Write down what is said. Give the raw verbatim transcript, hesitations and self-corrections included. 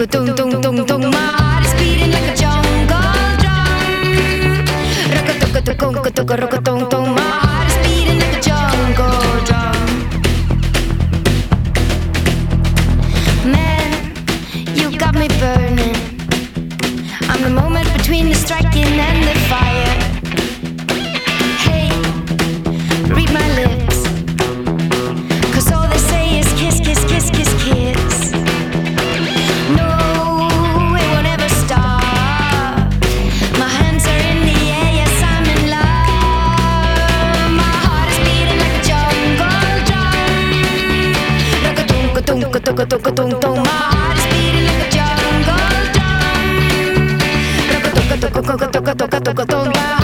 tuka tung tung tung tung. My heart is beating like a jungle drum. Raka tuka tuka tuka raka tung tung. My heart is beating like a jungle drum. Man, you got me burning. I'm the moment between the striking and the fire. Hey, read my lips, 'cause all they say is kiss, kiss, kiss, kiss, kiss. No, it won't ever stop. My hands are in the air, yes, I'm in love. My heart is beating like a jungle drum. Rock-a-tunk-a-tunk-a-tunk-a-tunk-a-tunk-a-tunk. My heart is beating like a jungle drum. Rock-a-tunk-a-tunk-a-tunk-a-tunk-a-tunk.